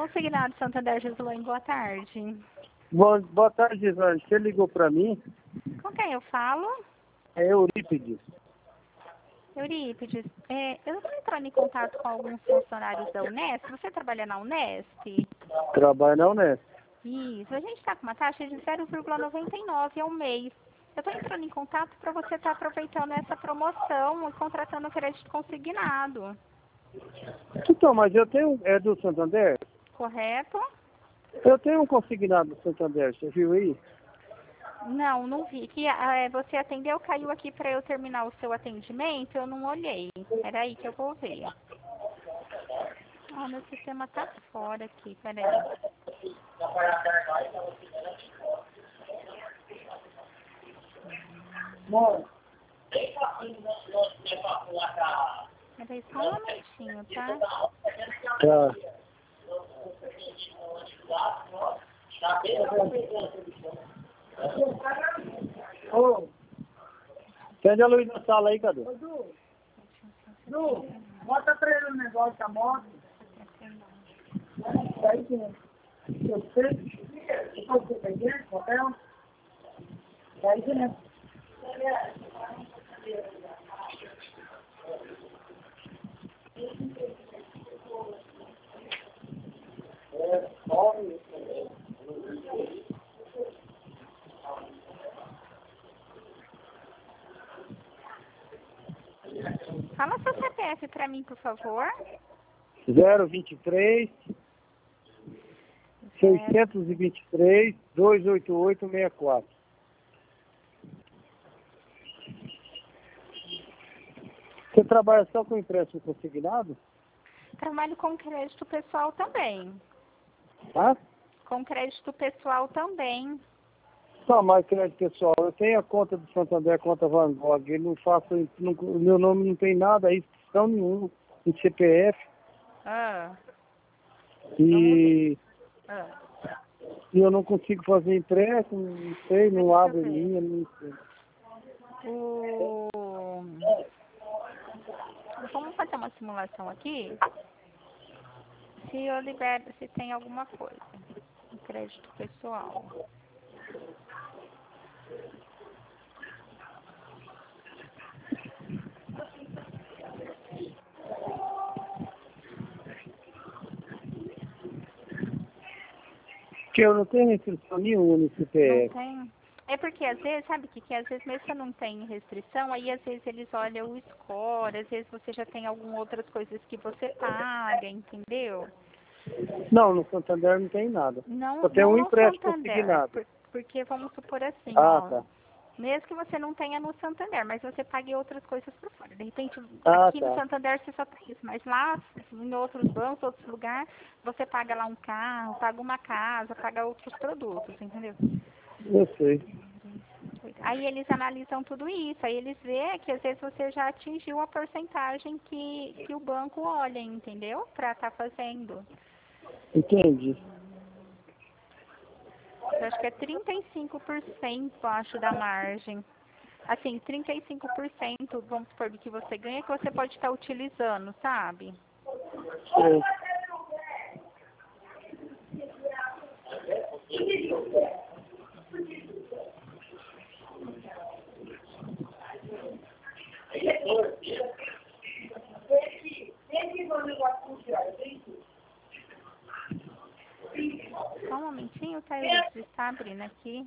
Consignado Santander, Gislaine, boa tarde. Boa tarde, Gislaine. Você ligou para mim? Com quem eu falo? É Eurípides. Eurípides, eu estou entrando em contato com alguns funcionários da Unesp. Você trabalha na Unesp? Trabalho na Unesp. Isso. A gente está com uma taxa de 0,99 ao mês. Eu estou entrando em contato para você estar aproveitando essa promoção e contratando crédito consignado. Então, mas eu tenho... É do Santander? Correto? Eu tenho um consignado do Santander, você viu aí? Não, não vi. Que você atendeu, caiu aqui para eu terminar o seu atendimento, eu não olhei. Era aí que eu vou ver. Ah, meu sistema tá fora aqui, peraí. Peraí, só um momentinho, tá? Tá. Ô, acende a luz na sala aí, cadê? Du, bota pra ele o negócio da moto. Aí que você peguei, papel. Aí que né? Fala seu CPF para mim, por favor. 023 623 28864. Você trabalha só com empréstimo consignado? Trabalho com crédito pessoal também. Tá? Com crédito pessoal também. Não, mas crédito pessoal, eu tenho a conta do Santander, a conta Van Gogh, eu não faço, não, meu nome não tem nada, inscrição nenhuma, em CPF, Ah, e ah. eu não consigo fazer empréstimo, não sei, não Deixa eu abre ver. linha, não sei. Vamos fazer uma simulação aqui. Se eu libero, se tem alguma coisa. Um crédito pessoal. Porque eu não tenho restrição nenhuma no Não CPF. tem? É porque às vezes, sabe o que às vezes mesmo que não tem restrição, aí às vezes eles olham o score, às vezes você já tem algumas outras coisas que você paga, entendeu? Não, no Santander não tem nada. Não, Só tem não um no empréstimo Santander, consignado. porque vamos supor assim, Ah, ó, tá. mesmo que você não tenha no Santander, mas você pague outras coisas por fora. De repente, Ah, aqui no tá. Santander você só tem isso, mas lá em outros bancos, outros lugares, você paga lá um carro, paga uma casa, paga outros produtos, entendeu? Eu sei. Aí eles analisam tudo isso, aí eles veem que às vezes você já atingiu a porcentagem que o banco olha, entendeu? Pra estar fazendo. Entendi. Eu acho que é 35%, acho, da margem. Assim, 35%, vamos supor, do que você ganha, que você pode estar utilizando, sabe? Sei. Só um momentinho, tá? Ele está abrindo aqui.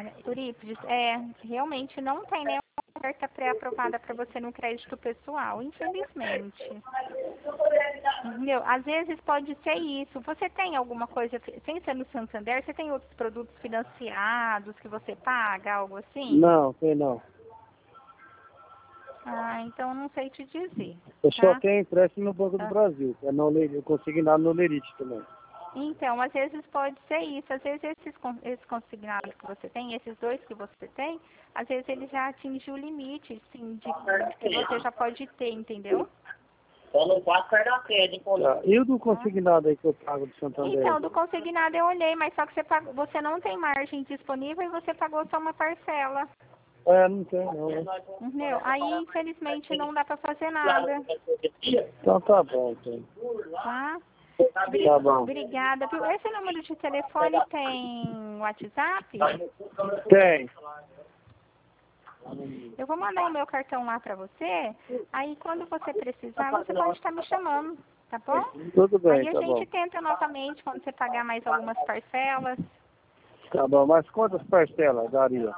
Eurípides, realmente não tem nenhuma oferta pré-aprovada para você no crédito pessoal, infelizmente. Entendeu? Às vezes pode ser isso. Você tem alguma coisa, sem ser no Santander, você tem outros produtos financiados que você paga, algo assim? Não, tem não. Ah, então não sei te dizer. Eu só Tá? tenho empréstimo no Banco do Brasil. Eu consignado no Lerite também. Então, às vezes pode ser isso. Às vezes esses consignados que você tem, esses dois que você tem, às vezes ele já atingiu o limite, sim, de que você já pode ter, entendeu? Só não pode perder a sede, hein, Tá. E o do consignado aí que eu pago do Santander? Então, do consignado eu olhei, mas só que você não tem margem disponível e você pagou só uma parcela. Não tem não. Entendeu? Aí, infelizmente, não dá pra fazer nada. Então tá bom, então. Tá? Tá bom. Obrigada. Viu? Esse número de telefone tem WhatsApp? Tem. Eu vou mandar o meu cartão lá pra você. Aí, quando você precisar, você pode estar me chamando. Tá bom? Tudo bem, Aí a tá bom. gente tenta novamente quando você pagar mais algumas parcelas. Tá bom, mas quantas parcelas daria?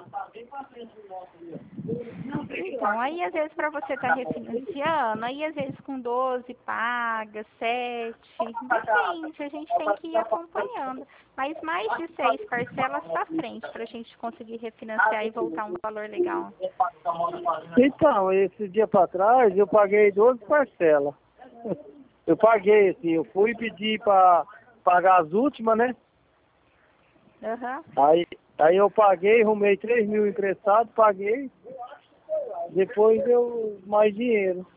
Então, aí às vezes para você estar refinanciando, aí às vezes com 12 paga, 7, depende, a gente tem que ir acompanhando. Mas mais de 6 parcelas para frente, para a gente conseguir refinanciar e voltar um valor legal. Então, esse dia pra trás eu paguei 12 parcelas. Eu paguei, assim, eu fui pedir pra pagar as últimas, né? Aham. Aí eu paguei, arrumei 3 mil emprestado, paguei. Depois deu mais dinheiro.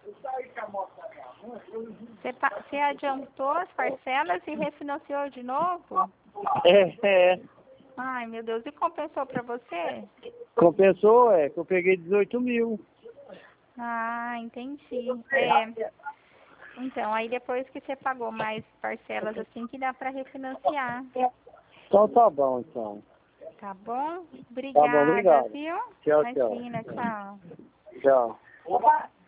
Você adiantou as parcelas e refinanciou de novo? É. Ai, meu Deus, e compensou para você? Compensou, que eu peguei 18 mil. Ah, entendi. Então, aí depois que você pagou mais parcelas assim que dá para refinanciar. Então tá bom, então. Tá bom? Tá bom, Obrigada, obrigado. viu? Tchau, Imagina, tchau. Tchau.